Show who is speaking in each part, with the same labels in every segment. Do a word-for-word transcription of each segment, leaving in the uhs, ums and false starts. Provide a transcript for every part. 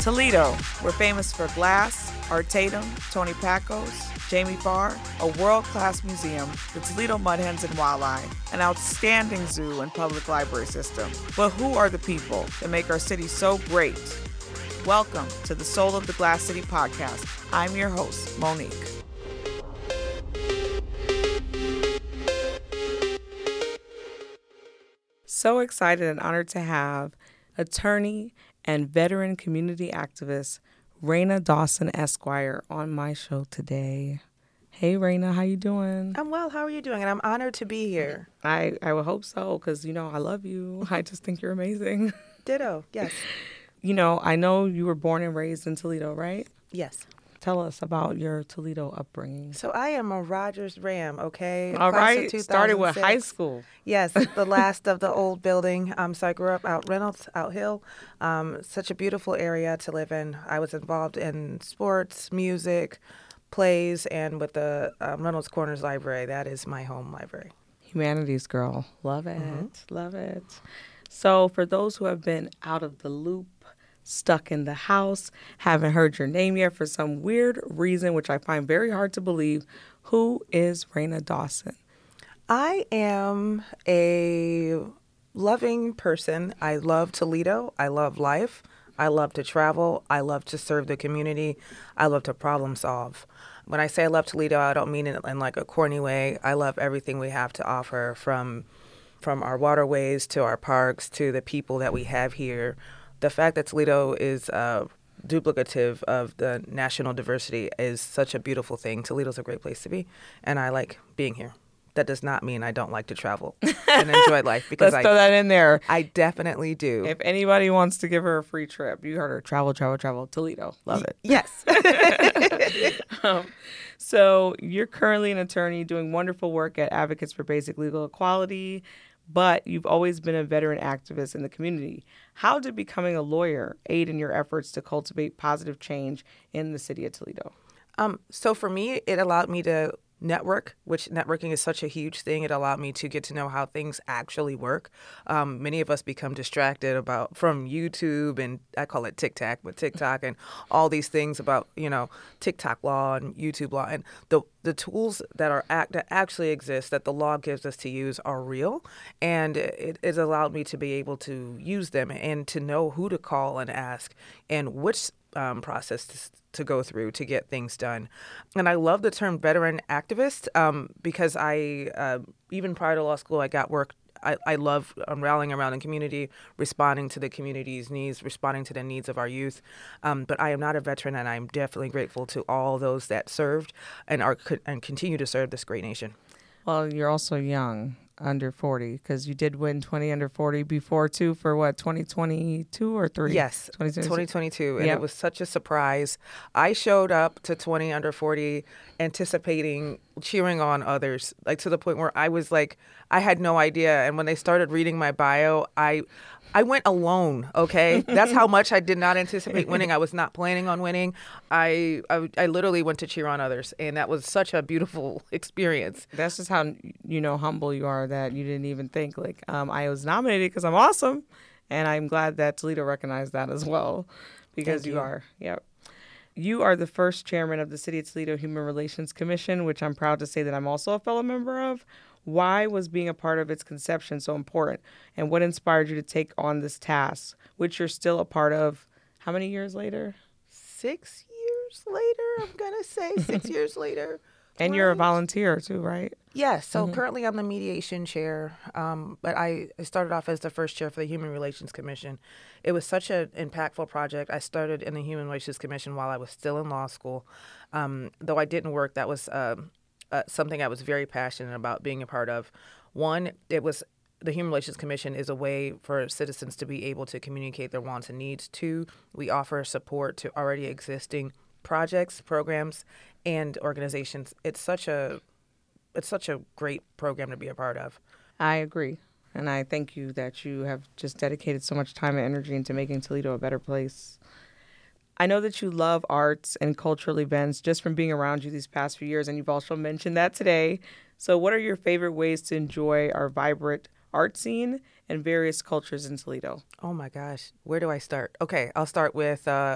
Speaker 1: Toledo, we're famous for Glass, Art Tatum, Tony Pacos, Jamie Farr, a world-class museum, the Toledo Mud Hens and Walleye, an outstanding zoo and public library system. But who are the people that make our city so great? Welcome to the Soul of the Glass City podcast. I'm your host, Monique. So excited and honored to have attorney and veteran community activist Raina Dawson Esquire on my show today. Hey, Raina, how you doing?
Speaker 2: I'm well. How are you doing? And I'm honored to be here.
Speaker 1: I, I would hope so because, you know, I love you. I just think you're amazing.
Speaker 2: Ditto. Yes.
Speaker 1: You know, I know you were born and raised in Toledo, right?
Speaker 2: Yes.
Speaker 1: Tell us about your Toledo upbringing.
Speaker 2: So I am a Rogers Ram, okay?
Speaker 1: All right. Started with high school.
Speaker 2: Yes, the last of the old building. Um, so I grew up out Reynolds, out Hill. Um, such a beautiful area to live in. I was involved in sports, music, plays, and with the um, Reynolds Corners Library. That is my home library.
Speaker 1: Humanities girl. Love it.
Speaker 2: Mm-hmm.
Speaker 1: Love it. So for those who have been out of the loop, stuck in the house, haven't heard your name yet for some weird reason, which I find very hard to believe, who is Raina Dawson?
Speaker 2: I am a loving person. I love Toledo. I love life. I love to travel. I love to serve the community. I love to problem solve. When I say I love Toledo, I don't mean it in like a corny way. I love everything we have to offer, from from our waterways to our parks to the people that we have here. The fact that Toledo is uh, duplicative of the national diversity is such a beautiful thing. Toledo's a great place to be, and I like being here. That does not mean I don't like to travel and enjoy life. Because
Speaker 1: Let's
Speaker 2: I,
Speaker 1: throw that in there.
Speaker 2: I definitely do.
Speaker 1: If anybody wants to give her a free trip, you heard her. Travel, travel, travel. Toledo. Love it.
Speaker 2: Yes.
Speaker 1: um, so you're currently an attorney doing wonderful work at Advocates for Basic Legal Equality, but you've always been a veteran activist in the community. How did becoming a lawyer aid in your efforts to cultivate positive change in the city of Toledo?
Speaker 2: Um, so for me, it allowed me to network, which networking is such a huge thing. It allowed me to get to know how things actually work. Um, many of us become distracted about from YouTube and I call it TikTok, but TikTok and all these things about, you know, TikTok law and YouTube law, and the the tools that are act that actually exist that the law gives us to use are real, and it has allowed me to be able to use them and to know who to call and ask and which um, process to, to go through to get things done. And I love the term veteran activist um, because I, uh, even prior to law school, I got work. I, I love um, rallying around the community, responding to the community's needs, responding to the needs of our youth. Um, but I am not a veteran, and I'm definitely grateful to all those that served and are and continue to serve this great nation.
Speaker 1: Well, you're also young, under forty, because you did win twenty under forty before, too, for what, twenty twenty-two or three?
Speaker 2: Yes,
Speaker 1: twenty twenty-two.
Speaker 2: twenty twenty-two, and
Speaker 1: yep.
Speaker 2: It was such a surprise. I showed up to twenty under forty anticipating cheering on others, like to the point where I was like, I had no idea. And when they started reading my bio, I I went alone, okay? That's how much I did not anticipate winning. I was not planning on winning. I, I I literally went to cheer on others, and that was such a beautiful experience.
Speaker 1: That's just how, you know, humble you are that you didn't even think, like, um, I was nominated because I'm awesome. And I'm glad that Toledo recognized that as well, because
Speaker 2: Thank
Speaker 1: you
Speaker 2: you
Speaker 1: are. Yep. You are the first chairman of the City of Toledo Human Relations Commission, which I'm proud to say that I'm also a fellow member of. Why was being a part of its conception so important? And what inspired you to take on this task, which you're still a part of, how many years later?
Speaker 2: Six years later, I'm going to say six years later.
Speaker 1: And
Speaker 2: right?
Speaker 1: You're a volunteer too, right?
Speaker 2: Yes. So
Speaker 1: Mm-hmm.
Speaker 2: currently I'm the mediation chair, um, but I started off as the first chair for the Human Relations Commission. It was such an impactful project. I started in the Human Relations Commission while I was still in law school. Um, though I didn't work, that was uh, uh, something I was very passionate about being a part of. One, it was the Human Relations Commission is a way for citizens to be able to communicate their wants and needs. Two, we offer support to already existing projects, programs, and organizations. It's such a it's such a great program to be a part of.
Speaker 1: I agree. And I thank you that you have just dedicated so much time and energy into making Toledo a better place. I know that you love arts and cultural events just from being around you these past few years, and you've also mentioned that today. So what are your favorite ways to enjoy our vibrant art scene and various cultures in Toledo?
Speaker 2: Oh my gosh, where do I start? Okay, I'll start with uh,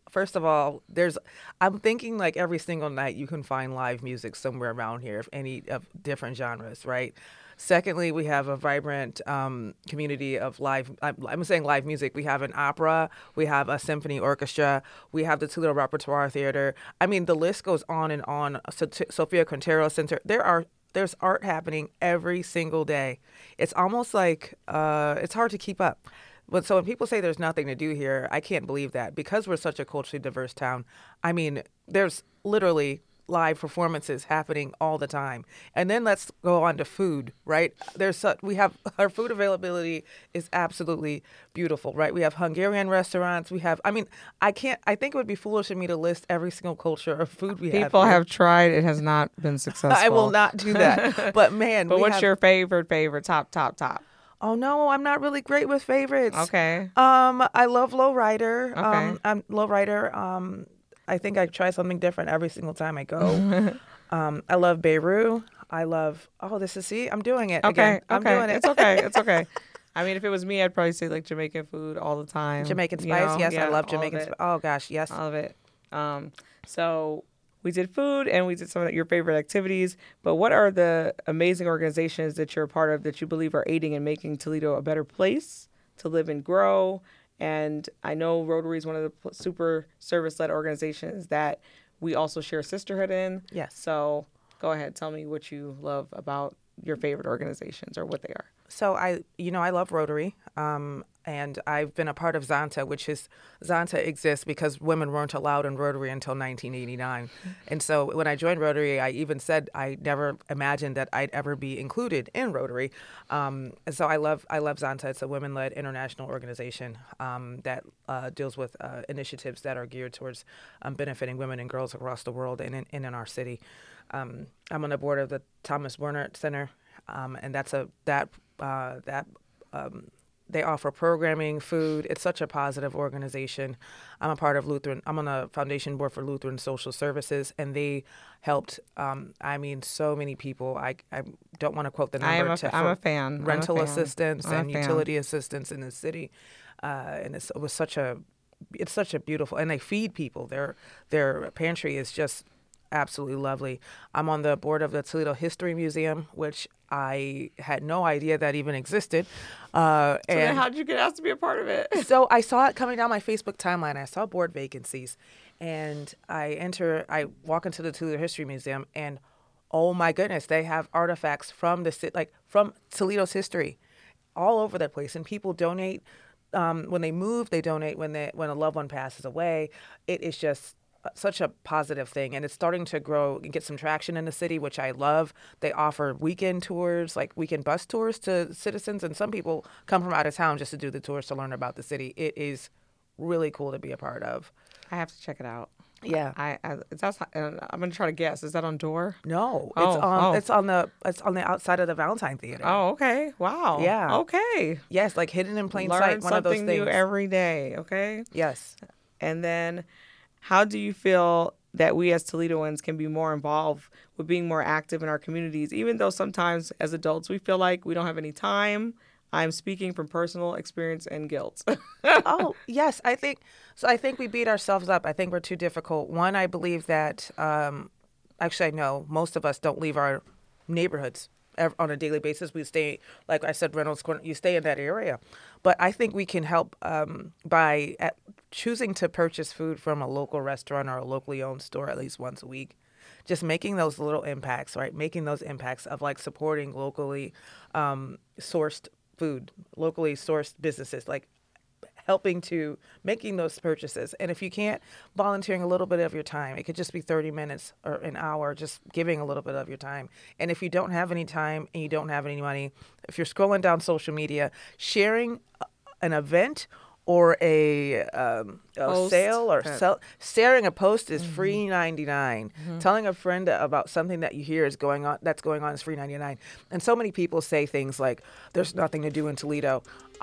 Speaker 2: first of all, there's, I'm thinking like every single night you can find live music somewhere around here, of any of different genres, right? Secondly, we have a vibrant um, community of live, I'm, I'm saying live music. We have an opera, we have a symphony orchestra, we have the Toledo Repertoire Theater. I mean, the list goes on and on. So, Sophia Quintero Center. There are There's art happening every single day. It's almost like uh, it's hard to keep up. But so when people say there's nothing to do here, I can't believe that, because we're such a culturally diverse town. I mean, there's literally live performances happening all the time. And then let's go on to food, right? There's such, we have, our food availability is absolutely beautiful, right? We have Hungarian restaurants. We have, I mean, I can't, I think it would be foolish of me to list every single culture of food we
Speaker 3: People
Speaker 2: have.
Speaker 3: People have tried. It has not been successful.
Speaker 2: I will not do that. But man,
Speaker 3: but
Speaker 2: we
Speaker 3: what's
Speaker 2: have,
Speaker 3: your favorite, favorite, top, top, top?
Speaker 2: Oh no, I'm not really great with favorites.
Speaker 3: Okay.
Speaker 2: Um, I love Lowrider.
Speaker 3: Okay.
Speaker 2: Um, I'm Lowrider. Um, I think I try something different every single time I go. um, I love Beirut. I love. Oh, this is see. I'm doing it.
Speaker 3: Okay.
Speaker 2: Again. I'm
Speaker 3: okay.
Speaker 2: doing it.
Speaker 3: It's okay. It's okay. I mean, if it was me, I'd probably say like Jamaican food all the time.
Speaker 2: Jamaican
Speaker 3: you
Speaker 2: spice.
Speaker 3: know?
Speaker 2: Yes,
Speaker 3: yeah,
Speaker 2: I love Jamaican spice. Oh gosh, yes.
Speaker 3: All of it. Um, so we did food and we did some of your favorite activities. But what are the amazing organizations that you're a part of that you believe are aiding in making Toledo a better place to live and grow? And I know Rotary is one of the super service-led organizations that we also share sisterhood in.
Speaker 2: Yes.
Speaker 3: So go ahead, tell me what you love about your favorite organizations or what they are.
Speaker 2: So I, you know, I love Rotary, um, and I've been a part of Zonta, which is, Zonta exists because women weren't allowed in Rotary until nineteen eighty-nine. And so when I joined Rotary, I even said I never imagined that I'd ever be included in Rotary. Um, and so I love, I love Zonta. It's a women-led international organization um, that uh, deals with uh, initiatives that are geared towards um, benefiting women and girls across the world and in, and in our city. Um, I'm on the board of the Thomas Werner Center, um, and that's a that uh, that um, they offer programming, food. It's such a positive organization. I'm a part of Lutheran. I'm on the foundation board for Lutheran Social Services, and they helped. Um, I mean, so many people. I I don't want to quote the number.
Speaker 3: I am a,
Speaker 2: to,
Speaker 3: I'm a fan.
Speaker 2: Rental
Speaker 3: I'm a fan.
Speaker 2: assistance
Speaker 3: I'm
Speaker 2: and
Speaker 3: a fan.
Speaker 2: utility assistance in the city, uh, and it's, it was such a. It's such a beautiful, and they feed people. Their their pantry is just absolutely lovely. I'm on the board of the Toledo History Museum, which I had no idea that even existed. Uh,
Speaker 3: So
Speaker 2: and
Speaker 3: then how did you get asked to be a part of it?
Speaker 2: so I saw it coming down my Facebook timeline. I saw board vacancies, and I enter. I walk into the Toledo History Museum, and oh my goodness, they have artifacts from the ci- like from Toledo's history, all over the place, and people donate. Um, when they move, they donate. When they when a loved one passes away, it is just such a positive thing, and it's starting to grow and get some traction in the city, which I love. They offer weekend tours, like weekend bus tours to citizens, and some people come from out of town just to do the tours to learn about the city. It is really cool to be a part of.
Speaker 3: I have to check it out.
Speaker 2: Yeah.
Speaker 3: I, I it's outside, uh, I'm gonna try to guess. Is that on Door?
Speaker 2: No,
Speaker 3: Oh,
Speaker 2: it's on
Speaker 3: oh.
Speaker 2: it's on the it's on the outside of the Valentine Theater.
Speaker 3: Oh, okay. Wow.
Speaker 2: Yeah.
Speaker 3: Okay.
Speaker 2: Yes, like hidden in plain
Speaker 3: Learn
Speaker 2: sight. One of those
Speaker 3: something
Speaker 2: things.
Speaker 3: new every day. Okay.
Speaker 2: Yes.
Speaker 3: And then, how do you feel that we as Toledoans can be more involved with being more active in our communities, even though sometimes as adults we feel like we don't have any time? I'm speaking from personal experience and guilt.
Speaker 2: Oh, yes. I think so. I think we beat ourselves up. I think we're too difficult. One, I believe that, um, actually, I know most of us don't leave our neighborhoods ev- on a daily basis. We stay, like I said, Reynolds Corner, you stay in that area. But I think we can help um, by at choosing to purchase food from a local restaurant or a locally owned store at least once a week. Just making those little impacts, right? Making those impacts of like supporting locally um, sourced food, locally sourced businesses, like helping to making those purchases. And if you can't, volunteering a little bit of your time. It could just be thirty minutes or an hour, just giving a little bit of your time. And if you don't have any time and you don't have any money, if you're scrolling down social media, sharing an event or a, um, a
Speaker 3: Post.
Speaker 2: sale or
Speaker 3: Okay.
Speaker 2: sell, sharing a post is free ninety-nine. Telling a friend about something that you hear is going on, that's going on is free ninety-nine. And so many people say things like, there's nothing to do in Toledo.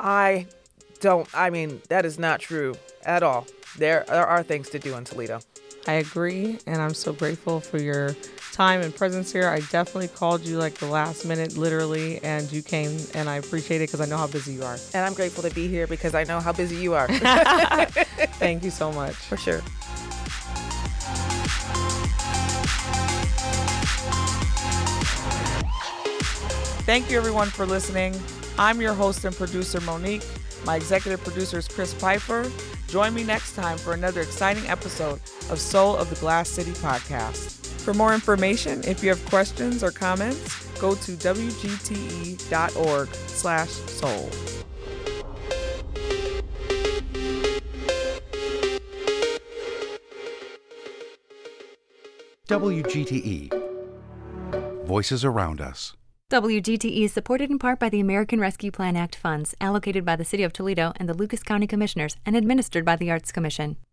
Speaker 2: I don't, I mean, that is not true at all. There, there are things to do in Toledo.
Speaker 3: I agree, and I'm so grateful for your time and presence here. I definitely called you like the last minute, literally, and you came, and I appreciate it because I know how busy you are.
Speaker 2: And I'm grateful to be here because I know how busy you are.
Speaker 3: Thank you so much.
Speaker 2: For sure.
Speaker 1: Thank you, everyone, for listening. I'm your host and producer, Monique. My executive producer is Chris Piper. Join me next time for another exciting episode of Soul of the Glass City podcast. For more information, if you have questions or comments, go to W G T E dot org slash soul.
Speaker 4: W G T E. Voices around us.
Speaker 5: W G T E is supported in part by the American Rescue Plan Act funds allocated by the City of Toledo and the Lucas County Commissioners and administered by the Arts Commission.